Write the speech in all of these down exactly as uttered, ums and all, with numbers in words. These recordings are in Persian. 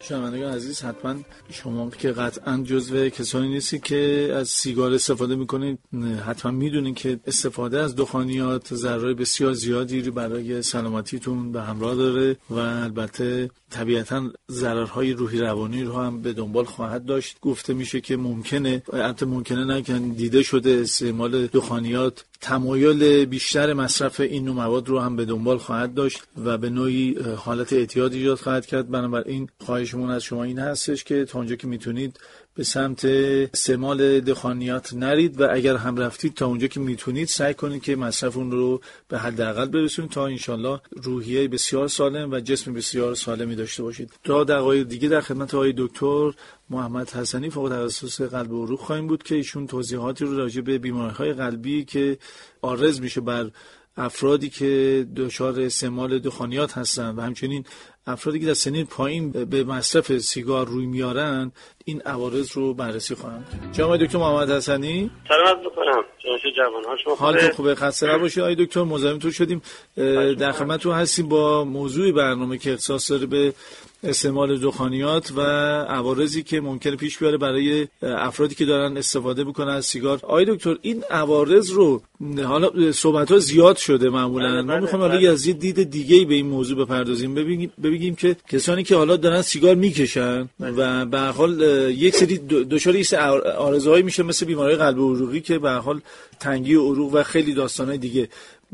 شنوندگان عزیز، حتما شما که قطعا جزو کسانی نیستید که از سیگار استفاده میکنید، حتما میدونید که استفاده از دخانیات ضرر بسیار زیادی برای سلامتیتون به همراه داره و البته طبیعتا ضررهای روحی روانی رو هم به دنبال خواهد داشت. گفته میشه که ممکنه، البته ممکنه نه که دیده شده، استعمال دخانیات تمایل بیشتر مصرف این نوع مواد رو هم به دنبال خواهد داشت و به نوعی حالت اعتیاد ایجاد خواهد کرد. بنابراین خواهشمون از شما این هستش که تا اونجا که میتونید به سمت استعمال دخانیات نرید و اگر هم رفتید تا اونجا که میتونید سعی کنید که مصرف اون رو به حداقل برسونید تا انشالله روحیه بسیار سالم و جسم بسیار سالمی داشته باشید. تا دقایق دیگه در خدمت آقای دکتر محمد حسنی فوق تخصص قلب و عروق خواهیم بود که ایشون توضیحاتی رو راجع به بیماری‌های قلبی که عارض میشه بر افرادی که دچار استعمال دخانیات هستن و همچنین افرادی که در سنین پایین به مصرف سیگار روی میارن این عوارض رو بررسی خواهم کرد. جناب دکتر محمد حسنی، سلام می‌کنم. جناب جوان‌ها، شما حالتون خوبه؟ خسته نباشید. آقای دکتر مزاحمتون شدیم. در خدمتتون هستیم با موضوع برنامه که اختصاص داره به استعمال دخانیات و عوارضی که ممکنه پیش بیاره برای افرادی که دارن استفاده میکنن از سیگار. آقای دکتر، این عوارض رو حالا صحبت‌ها زیاد شده معمولا، ما می‌خوایم حالا از یه دید دیگه‌ای به این موضوع بپردازیم، ببینیم ببینیم که کسانی که حالا دارن سیگار میکشن و به هر حال یک سری دچار یه سری عارضه‌هایی میشه مثل بیماری قلب و عروقی که به هر حال تنگی عروق و خیلی داستان‌های دیگه،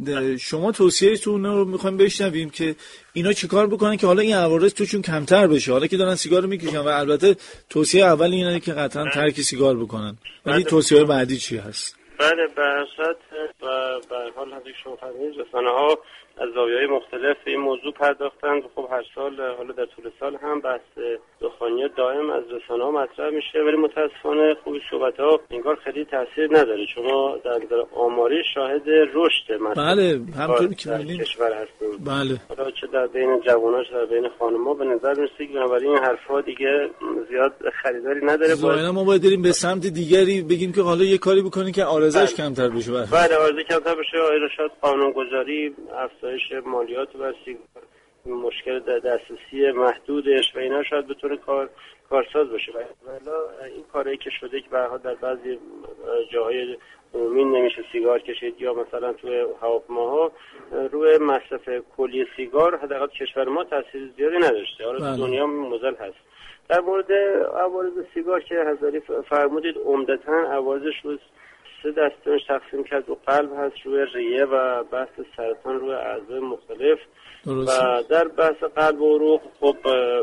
شما توصیه‌تون رو می‌خوایم بشنویم که اینا چیکار بکنن که حالا این عوارض توشون کمتر بشه، حالا که دارن سیگار رو میکشن و البته توصیه اول اینه که قطعا ترک سیگار بکنن. ولی توصیه بعدی چی هست؟ بله، به صورت و به حال حضرت شما فرمودید رسانه‌ها از زوایای مختلف این موضوع پرداختند. خب هر سال حالا در طول سال هم بحث دخانیات دائم از رسانه‌ها مطرح میشه، ولی متاسفانه خوبی صحبت‌ها انگار خیلی تاثیر نداره. شما در نظر آماری شاهد رشد مصرف بله همونطوری که می‌بینید کشور هستیم. بله، حالا چه در بین جوان‌ها چه در بین خانم‌ها به نظر میاد که بنابراین این حرفا دیگه زیاد خریداری نداره. ظاهرا ما باید بریم به سمت دیگری بگیم که حالا یه کاری بکنیم که عارضه‌اش کمتر بشه. بله، عارضه کمتر بشه، ایراد قانونگذاری، افزایش مالیات و سیگار، مشکل در دسترسی محدودش و اینا شاید بتونه کار کارساز باشه. والا این کاری که شده که به هر حال در بعضی جاهای عمومی نمیشه سیگار کشید یا مثلا توی هواپیماها روی مصرف کلی سیگار حداقل کشور ما تاثیر زیادی نداشته. حالا دنیا مزل هست. در مورد عوارض سیگار که حضرت فرمودید، عمدتاً عوارضش رو سه دسته‌اش تقسیم کرد. رو قلب هست، روی ریه و بحث سرطان روی اعضای مختلف. درست. و در بحث قلب و عروق خب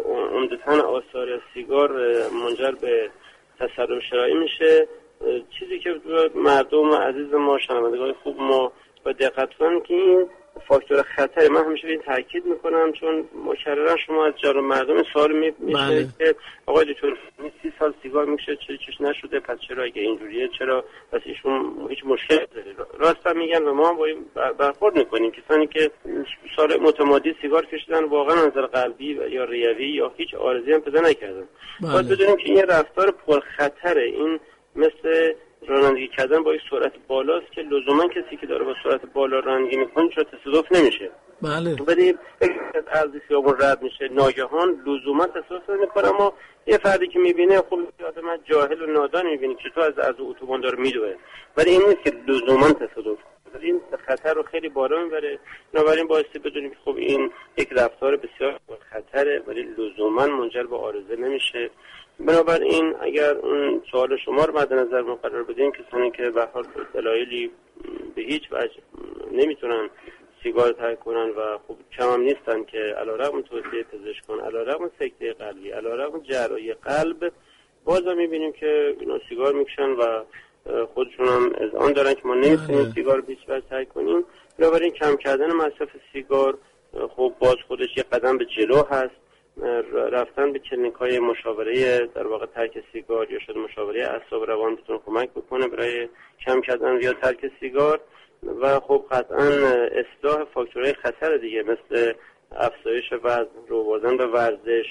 عمدتاً آثار سیگار منجر به تصرف شراری میشه. چیزی که مردم عزیز ما، شنوندگان خوب ما با دقت کنن که این فاکتور خطر، من همیشه این تاکید میکنم چون مکررا شما از جان مردم این سوال میشه بله. که آقای دکتر سی سال سیگار میکشه چرا چیش نشده، پس چرا اگه اینجوریه چرا پس ایشون هیچ مشکلی نداره. راست هم میگن و ما هم با این برخورد میکنیم. کسانی که سال متمادی سیگار کشیدن واقعا از نظر قلبی یا ریوی یا هیچ عارضی هم پیدا نکردن. بله. باید بدونیم که این رفتار پرخطره. این مثل رانندگی کردن با یک سرعت بالاست که لزوما کسی که داره با سرعت بالا رانندگی میکنه چون تصادف نمیشه. بله. ولی از خیابون رد میشه ناگهان لزوما تصادف نمیکنه. اما یه فردی که میبینه خب آدم جاهل و نادان میبینه که تو از از اتوبان داره میدوه، ولی این نیست که لزوما تصادف. این خطر رو خیلی بالا میبره. بنابراین بایستی بدونیم که خب این یک رفتار بسیار خطره ولی لزوما منجر به عارضه نمیشه. بنابراین اگر اون سوال شما رو مد نظر مقرر بدیم، کسانی که به حال دلایلی به هیچ وجه نمیتونن سیگار ترک کنن و خب کم هم نیستن که علیرغم توصیه پزشکان، علیرغم سکته قلبی، علیرغم جراحی قلب، باز هم میبینیم که اینا سیگار میکشن و خودشون هم اذعان دارن که ما نمیتونیم سیگار بیش وجه ترک کنیم. بنابراین کم کردن مصرف سیگار خب باز خودش یک قدم به جلو هست. رفتن به کلینیک‌های مشاوره در واقع ترک سیگار یا شاید مشاوره اعصاب روان بتونه کمک بکنه برای کم کردن یا ترک سیگار. و خب قطعا اصلاح فاکتورهای خطر دیگه مثل افزایش وزن، رو بردن به ورزش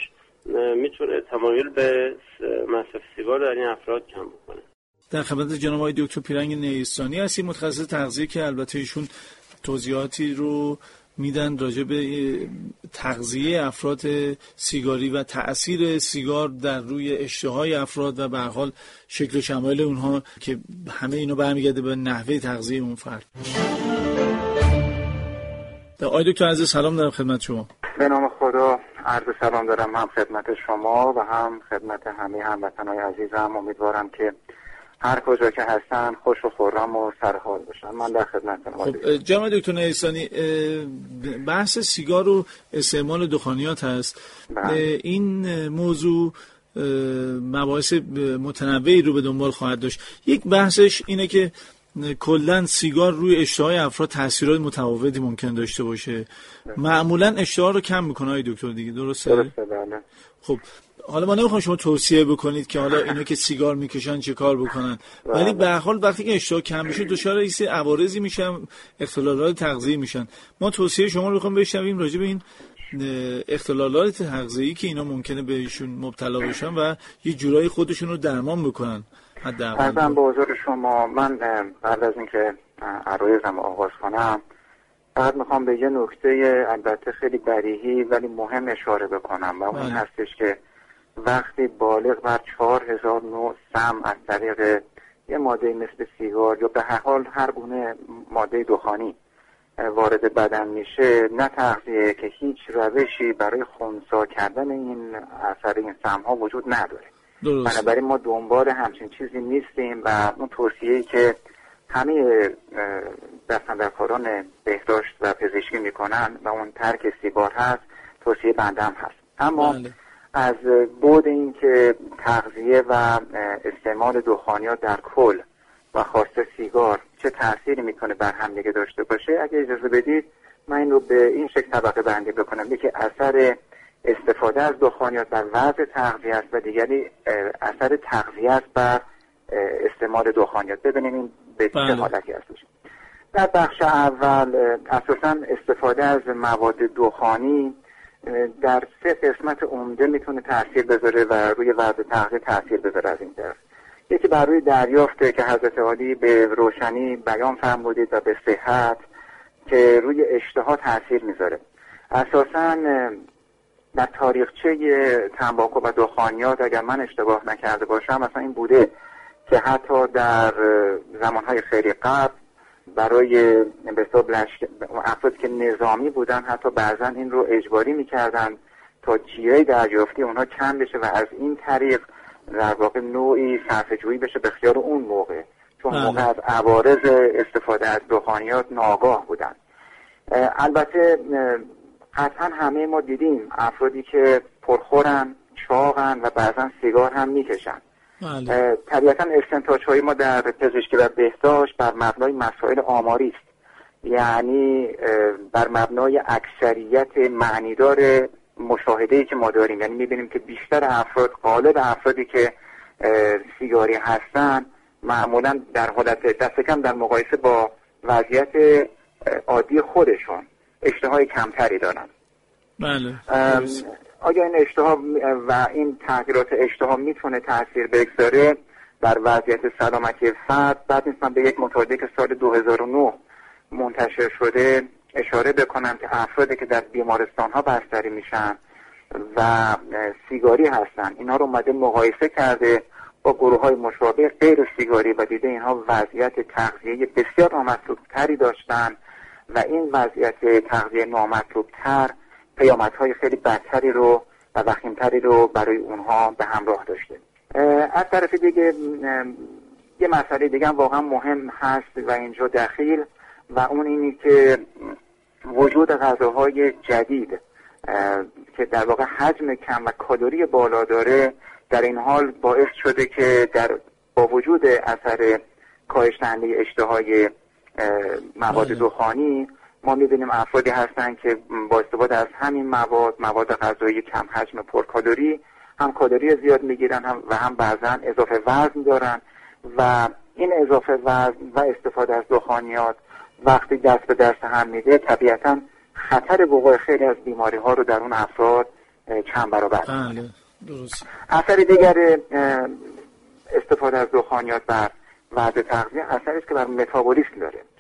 میتونه تمایل به مصرف سیگار در این افراد کم بکنه. در خدمت جناب آقای دکتر پیرنگ نیستانی هستیم، متخصص تغذیه، که البته ایشون توضیحاتی رو میدن راجع به تغذیه افراد سیگاری و تأثیر سیگار در روی اشتهای افراد و به هر حال شکل و شمایل اونها که همه اینا برمیگرده به نحوه تغذیه اون فرد. آقای دکتر عزیز سلام دارم خدمت شما. به نام خدا عرض سلام دارم هم خدمت شما و هم خدمت همه هموطنان عزیزم. امیدوارم که هر کجا که هستن خوش و خرم و سرحال باشن. من در خدمتتون. خب جناب دکتر نیسانی، بحث سیگار و استعمال دخانیات هست. بله. این موضوع مباحث متنوعی رو به دنبال خواهد داشت. یک بحثش اینه که کلا سیگار روی اشتهای افراد تاثیرات متفاوتی ممکن داشته باشه. معمولا اشتها رو کم میکنه های دکتر دیگه، درسته؟ درسته بله. خب حالا ما نمیخوام شما توصیه بکنید که حالا اینا که سیگار میکشن چه کار بکنن، ولی به هر حال وقتی که اشتها کم میشه دچار یه سری عوارضی میشن، اختلالات تغذیه‌ای میشن. ما توصیه شما رو میخوام بشنویم راجع به این اختلالات تغذیه‌ای که اینا ممکنه بهشون مبتلا بشن و یه جورایی خودشون رو درمان بکنن. ارزم به حضور شما، من قبل از اینکه عرایزم آغاز کنم فقط میخوام به یه نکته البته خیلی بدیهی ولی مهم اشاره بکنم و اون هستش که وقتی بالغ بر چهار هزار نوع سم از طریق یه ماده مثل سیگار یا به هر حال هر گونه ماده دخانی وارد بدن میشه، نه تغذیه که هیچ روشی برای خنثی کردن این اثر این سم ها وجود نداره. بنابراین ما دنبال همچین چیزی نیستیم و اون توصیه‌ای که همه دستاندرکاران بهداشت و پزشکی میکنن و اون ترک سیگار هست توصیه بنده هم هست. اما بله. از بعد این که تغذیه و استعمال دخانیات در کل و خاصه سیگار چه تأثیری میکنه بر هم دیگه داشته باشه، اگه اجازه بدید من این رو به این شکل طبقه بندی بکنم. یکی اثر استفاده از دخانیات بر وضع تغذیه است و دیگری اثر تغذیه است بر استعمال دخانیات. ببینیم این به چه حالتی هستش. در بخش اول اساساً استفاده از مواد دخانی در سه قسمت عمده میتونه تاثیر بذاره و روی وضع تغذیه تاثیر بذاره. از این طرف یکی بر روی دریافت که حضرت عالی به روشنی بیان فرمودید و به صحت که روی اشتها تاثیر میذاره. اساساً در تاریخچه تنباکو و دخانیات اگر من اشتباه نکرده باشم مثلا این بوده که حتی در زمانهای خیلی قبل برای به حساب افرادی که نظامی بودن حتی بعضا این رو اجباری میکردن تا جیره دریافتی اونها کم بشه و از این طریق در واقع نوعی صرفه‌جویی بشه به خیال اون موقع، چون موقع از عوارض استفاده از دخانیات ناآگاه بودن. البته قطعا همه ما دیدیم افرادی که پرخورن، چاقن و بعضا سیگار هم میکشن. طبیعتا استنتاج های ما در پزشکی و بهداشت بر مبنای مسائل آماری است، یعنی بر مبنای اکثریت معنیدار مشاهده‌ای که ما داریم، یعنی میبینیم که بیشتر افراد، غالب افرادی که سیگاری هستن معمولا در حالت دست کم در مقایسه با وضعیت عادی خودشون اشتهای کمتری دارن. بله. آیا این اشتها و این تغییرات اشتها میتونه تاثیر بگذاره بر وضعیت سلامتی فرد؟ بعد نیست من به یک مطالعه که سال دو هزار و نه منتشر شده اشاره بکنم که افرادی که در بیمارستان ها بستری میشن و سیگاری هستن، اینا رو اومده مقایسه کرده با گروه های مشابه غیر سیگاری و دیده اینها وضعیت تغذیه بسیار نامطلوب تری داشتن و این وضعیت تغذیه نامطلوب تر پیامدهای خیلی بدتری رو و وخیمتری رو برای اونها به همراه داشته. از طرف دیگه یه مسئله دیگه هم واقعا مهم هست و اینجا دخیل و اون اینی که وجود غذاهای جدید که در واقع حجم کم و کالری بالا داره در این حال باعث شده که در با وجود اثر کاهش دهنده اشتهای مواد دخانی ما می‌بینیم افرادی هستن که با استفاده از همین مواد مواد غذایی کم حجم پرکالری هم کالری زیاد میگیرن هم و هم بعضا اضافه وزن دارن و این اضافه وزن و استفاده از دخانیات وقتی دست به دست هم میده طبیعتاً خطر وقوع خیلی از بیماری ها رو در اون افراد چند برابر. بله درست. اثر دیگر استفاده از دخانیات بر وضع تغذیه اثری است که بر متابولیسم داره.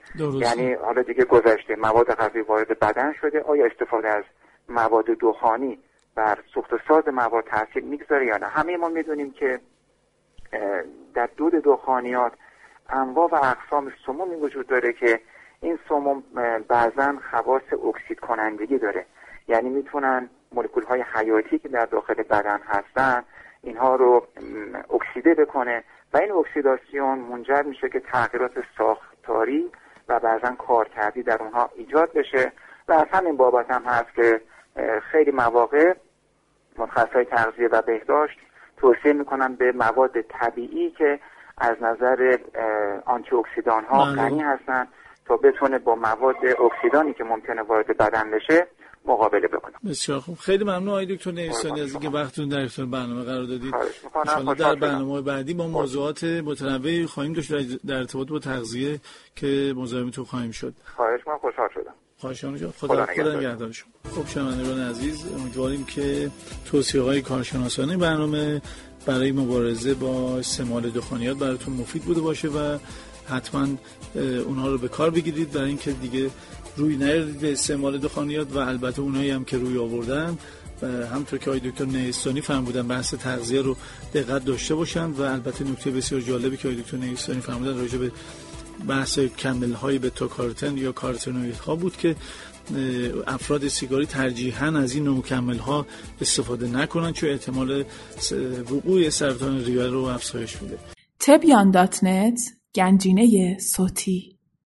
درست. یعنی حالا دیگه گذشته مواد غذایی وارد بدن شده، آیا استفاده از مواد دخانی بر سوخت و ساز مواد تاثیر میگذاره یا نه؟ همه ما میدونیم که در دود دخانیات انواع و اقسام سمومی وجود داره که این سموم بعضا خواص اکسید کنندگی داره، یعنی میتونن مولکول های حیاتی که در داخل بدن هستن اینها رو اکسیده بکنه و این اکسیداسیون منجر میشه که تغییرات ساختاری و بعضا کارکردی در اونها ایجاد بشه و از همین بابت هم هست که خیلی مواقع متخصصای تغذیه و بهداشت توصیه میکنن به مواد طبیعی که از نظر آنتی اکسیدان ها غنی هستن تا بتونه با مواد اکسیدانی که ممکنه وارد بدن بشه مقابله بکنه. بسیار خوب، خیلی ممنون آقای دکتر نیستانی از اینکه وقتتون در اختیار برنامه قرار دادید. ان در برنامه بعدی با موضوعات متنوعی خواهیم داشت در ارتباط با تغذیه که مزاحمتون خواهیم شد. خواهش می‌کنم، خوشحال شدم. خواهش می‌کنم. خدا خدا نگهدار شما. خب شنوندگان عزیز، امیدواریم که توصیه‌های کارشناسانه برنامه برای مبارزه با استعمال دخانیات براتون مفید بوده باشه و حتما اونها رو به کار بگیرید برای اینکه دیگه روی نیاردید به استعمال دخانیات و البته اونایی هم که روی آوردن همونطور که آقای دکتر نیستانی فرمودن بحث تغذیه رو دقت داشته باشن و البته نکته بسیار جالبی که آقای دکتر نیستانی فرمودن راجع به بحث کمل‌های بتا کاروتن یا کاروتنوئیدها بود که افراد سیگاری ترجیحاً از این نوع کمل‌ها استفاده نکنن چون احتمال وقوع سرطان ریه رو افزایش میده. تبیان دات نت گنجینه صوتی